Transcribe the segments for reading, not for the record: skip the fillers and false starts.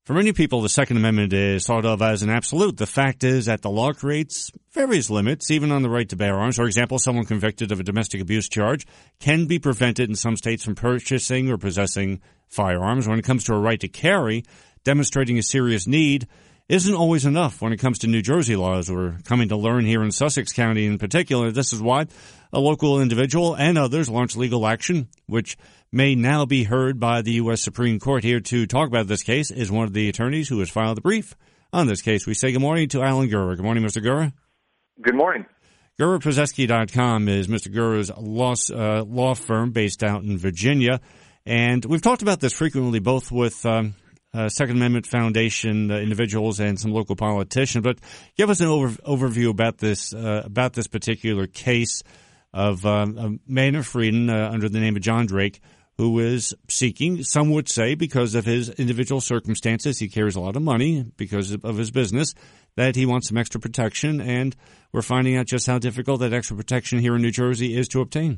For many people, the Second Amendment is thought of as an absolute. The fact is that the law creates various limits, even on the right to bear arms. For example, someone convicted of a domestic abuse charge can be prevented in some states from purchasing or possessing firearms. When it comes to a right to carry, demonstrating a serious need isn't always enough when it comes to New Jersey laws. We're coming to learn here in Sussex County in particular. This is why a local individual and others launched legal action, which may now be heard by the U.S. Supreme Court. Here to talk about this case is one of the attorneys who has filed a brief on this case. We say good morning to Alan Gura. Good morning, Mr. Gura. Good morning. GuraPrzeski.com is Mr. Gura's law firm based out in Virginia. And we've talked about this frequently, both with Second Amendment Foundation individuals and some local politicians. But give us an overview about this particular case of a man of freedom under the name of John Drake, who is seeking, some would say, because of his individual circumstances, he carries a lot of money because of his business, that he wants some extra protection, and we're finding out just how difficult that extra protection here in New Jersey is to obtain.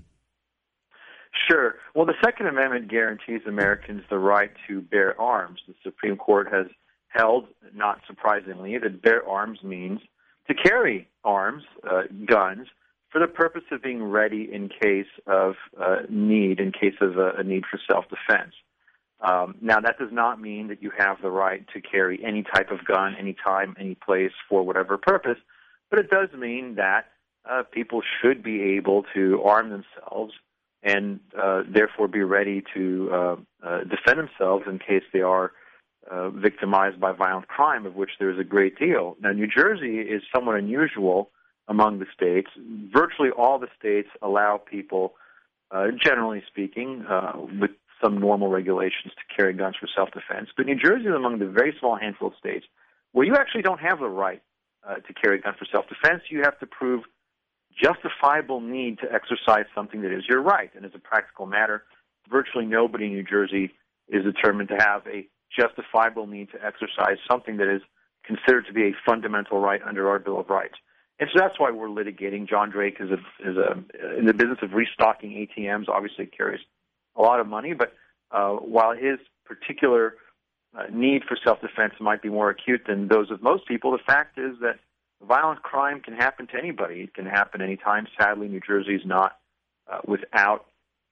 Sure. Well, the Second Amendment guarantees Americans the right to bear arms. The Supreme Court has held, not surprisingly, that bear arms means to carry arms, guns, for the purpose of being ready in case of need, in case of a need for self-defense. Now, that does not mean that you have the right to carry any type of gun, anytime, any place, for whatever purpose, but it does mean that people should be able to arm themselves and therefore be ready to defend themselves in case they are victimized by violent crime, of which there is a great deal. Now, New Jersey is somewhat unusual among the states. Virtually all the states allow people, generally speaking, with some normal regulations, to carry guns for self-defense. But New Jersey is among the very small handful of states where you actually don't have the right to carry a gun for self-defense. You have to prove justifiable need to exercise something that is your right. And as a practical matter, virtually nobody in New Jersey is determined to have a justifiable need to exercise something that is considered to be a fundamental right under our Bill of Rights. And so that's why we're litigating. John Drake is in the business of restocking ATMs. Obviously, carries a lot of money, but while his particular need for self-defense might be more acute than those of most people, the fact is that violent crime can happen to anybody. It can happen anytime. Sadly, New Jersey is not without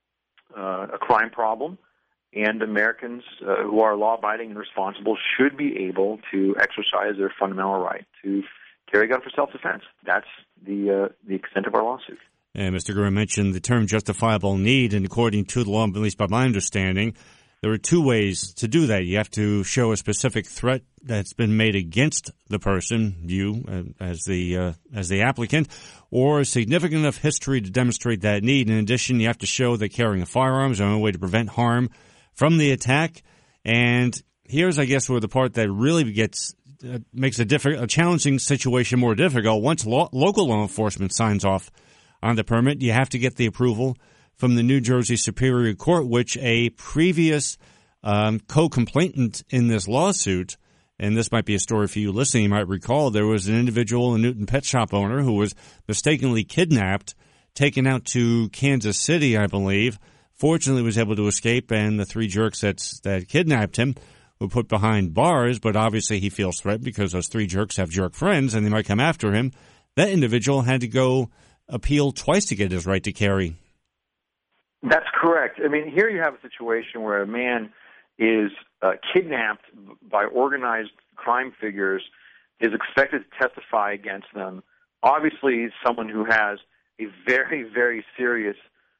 a crime problem, and Americans who are law-abiding and responsible should be able to exercise their fundamental right to carry a gun for self-defense. That's the extent of our lawsuit. And Mr. Gura mentioned the term justifiable need, and according to the law, at least by my understanding, there are two ways to do that. You have to show a specific threat that's been made against the person, you as the applicant, or a significant enough history to demonstrate that need. In addition, you have to show that carrying a firearm is the only way to prevent harm from the attack. And here's, I guess, where the part that really makes a challenging situation more difficult. Once local law enforcement signs off on the permit, you have to get the approval from the New Jersey Superior Court, which a previous co-complainant in this lawsuit, and this might be a story for you listening, you might recall, there was an individual, a Newton pet shop owner, who was mistakenly kidnapped, taken out to Kansas City, I believe. Fortunately, was able to escape, and the three jerks that kidnapped him were put behind bars, but obviously he feels threatened because those three jerks have jerk friends, and they might come after him. That individual had to go appeal twice to get his right to carry. That's correct. I mean, here you have a situation where a man is kidnapped by organized crime figures, is expected to testify against them. Obviously, someone who has a very, very serious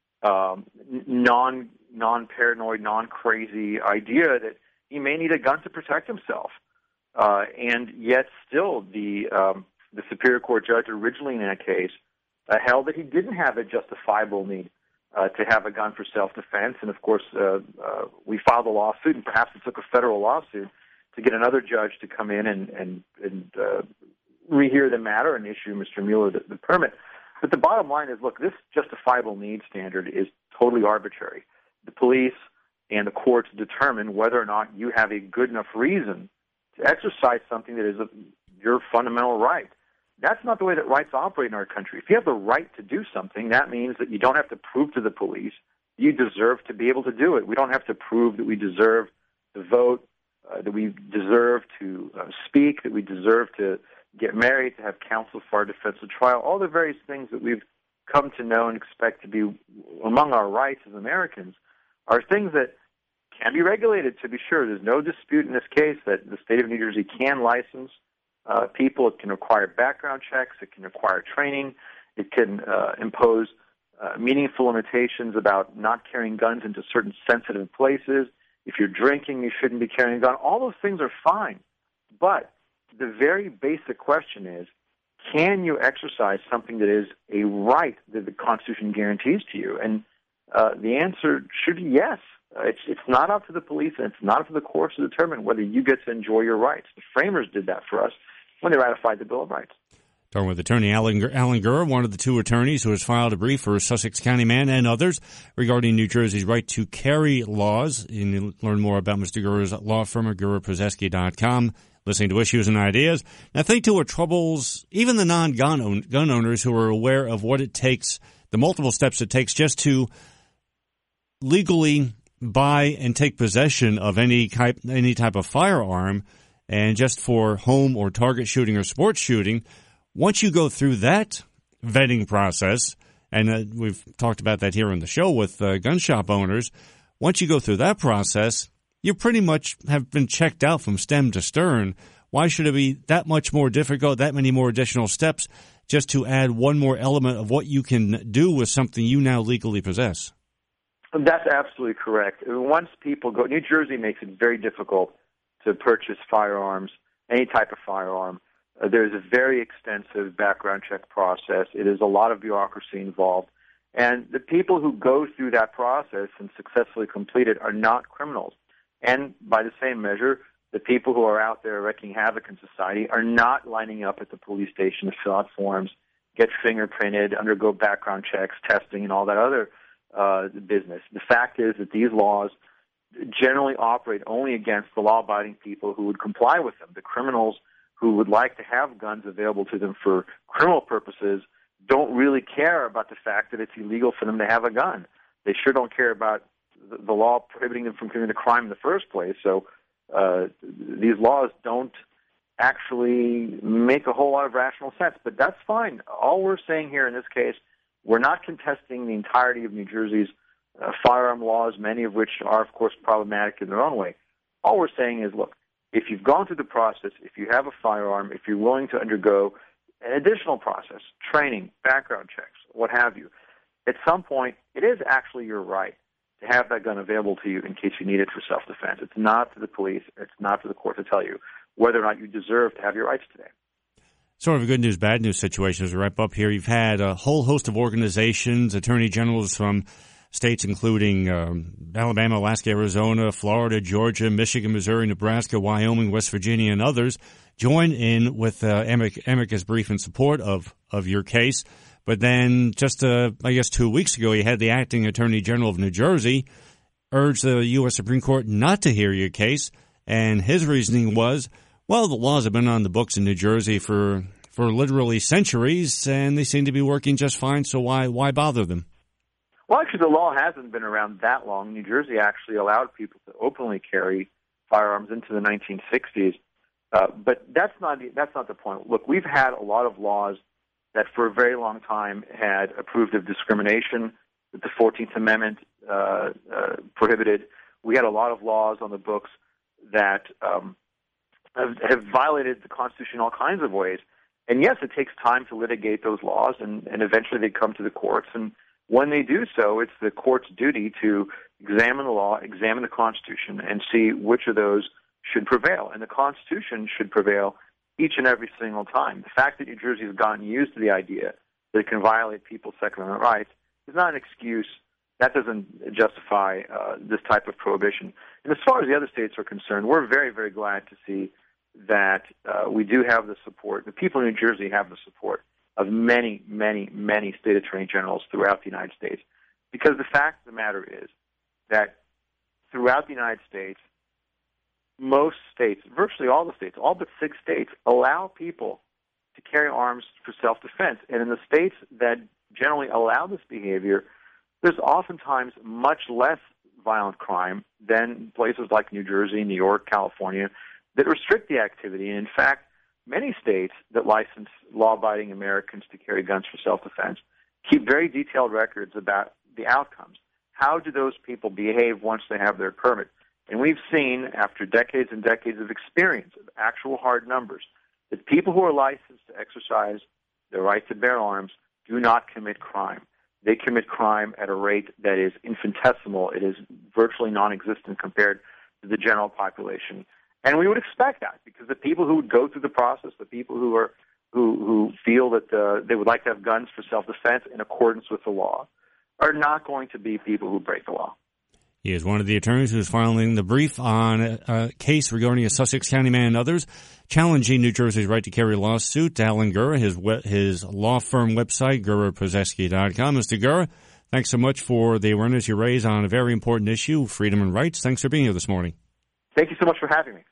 non-paranoid, non-crazy idea that he may need a gun to protect himself. And yet still the Superior Court judge originally in that case held that he didn't have a justifiable need to have a gun for self-defense. And, of course, we filed a lawsuit, and perhaps it took a federal lawsuit to get another judge to come in and rehear the matter and issue Mr. Mueller the permit. But the bottom line is, look, this justifiable need standard is totally arbitrary. The police and the courts determine whether or not you have a good enough reason to exercise something that is your fundamental right. That's not the way that rights operate in our country. If you have the right to do something, that means that you don't have to prove to the police you deserve to be able to do it. We don't have to prove that we deserve to vote, that we deserve to speak, that we deserve to get married, to have counsel for our defense at trial, all the various things that we've come to know and expect to be among our rights as Americans are things that can be regulated, to be sure. There's no dispute in this case that the state of New Jersey can license people. It can require background checks. It can require training. It can impose meaningful limitations about not carrying guns into certain sensitive places. If you're drinking, you shouldn't be carrying a gun. All those things are fine. But the very basic question is, can you exercise something that is a right that the Constitution guarantees to you? And the answer should be yes. It's not up to the police and it's not up to the courts to determine whether you get to enjoy your rights. The framers did that for us when they ratified the Bill of Rights. Talking with Attorney Alan Gurr, one of the two attorneys who has filed a brief for Sussex County Man and others regarding New Jersey's right to carry laws. You can learn more about Mr. Gurr's law firm at GurrPrzeski.com. Listening to Issues and Ideas. Now, I think to what troubles even the non-gun owners who are aware of what it takes, the multiple steps it takes just to legally buy and take possession of any type of firearm, and just for home or target shooting or sports shooting. Once you go through that vetting process, and we've talked about that here on the show with gun shop owners, once you go through that process, you pretty much have been checked out from stem to stern. Why should it be that much more difficult, that many more additional steps, just to add one more element of what you can do with something you now legally possess? That's absolutely correct. Once people go, New Jersey makes it very difficult to purchase firearms, any type of firearm. There's a very extensive background check process. It is a lot of bureaucracy involved. And the people who go through that process and successfully complete it are not criminals. And by the same measure, the people who are out there wreaking havoc in society are not lining up at the police station to fill out forms, get fingerprinted, undergo background checks, testing, and all that other business. The fact is that these laws generally operate only against the law-abiding people who would comply with them. The criminals who would like to have guns available to them for criminal purposes don't really care about the fact that it's illegal for them to have a gun. They sure don't care about the law prohibiting them from committing the crime in the first place. So these laws don't actually make a whole lot of rational sense. But that's fine. All we're saying here in this case, we're not contesting the entirety of New Jersey's firearm laws, many of which are, of course, problematic in their own way. All we're saying is, look, if you've gone through the process, if you have a firearm, if you're willing to undergo an additional process, training, background checks, what have you, at some point it is actually your right to have that gun available to you in case you need it for self-defense. It's not to the police, it's not to the court to tell you whether or not you deserve to have your rights today. Sort of a good news, bad news situation as we wrap up here. You've had a whole host of organizations, attorney generals from states including Alabama, Alaska, Arizona, Florida, Georgia, Michigan, Missouri, Nebraska, Wyoming, West Virginia, and others join in with amicus brief in support of your case. But then just, 2 weeks ago, you had the acting attorney general of New Jersey urge the U.S. Supreme Court not to hear your case. And his reasoning was, well, the laws have been on the books in New Jersey for literally centuries, and they seem to be working just fine, so why bother them? Well, actually, the law hasn't been around that long. New Jersey actually allowed people to openly carry firearms into the 1960s. But that's not the point. Look, we've had a lot of laws that for a very long time had approved of discrimination that the 14th Amendment prohibited. We had a lot of laws on the books that have violated the Constitution in all kinds of ways. And yes, it takes time to litigate those laws, and eventually they come to the courts. And when they do so, it's the court's duty to examine the law, examine the Constitution, and see which of those should prevail. And the Constitution should prevail each and every single time. The fact that New Jersey has gotten used to the idea that it can violate people's Second Amendment rights is not an excuse. That doesn't justify this type of prohibition. And as far as the other states are concerned, we're very, very glad to see that we do have the support. The people in New Jersey have the support of many, many, many state attorney generals throughout the United States. Because the fact of the matter is that throughout the United States, most states, virtually all the states, all but 6 states, allow people to carry arms for self-defense. And in the states that generally allow this behavior, there's oftentimes much less violent crime than places like New Jersey, New York, California that restrict the activity. And in fact, many states that license law-abiding Americans to carry guns for self-defense keep very detailed records about the outcomes. How do those people behave once they have their permit? And we've seen, after decades and decades of experience, of actual hard numbers, that people who are licensed to exercise their right to bear arms do not commit crime. They commit crime at a rate that is infinitesimal. It is virtually non-existent compared to the general population. And we would expect that, because the people who would go through the process, the people who feel that they would like to have guns for self-defense in accordance with the law, are not going to be people who break the law. He is one of the attorneys who is filing the brief on a case regarding a Sussex County man and others challenging New Jersey's right to carry lawsuit. Alan Gura, his law firm website, GuraPozeski.com. Mr. Gura, thanks so much for the awareness you raise on a very important issue, freedom and rights. Thanks for being here this morning. Thank you so much for having me.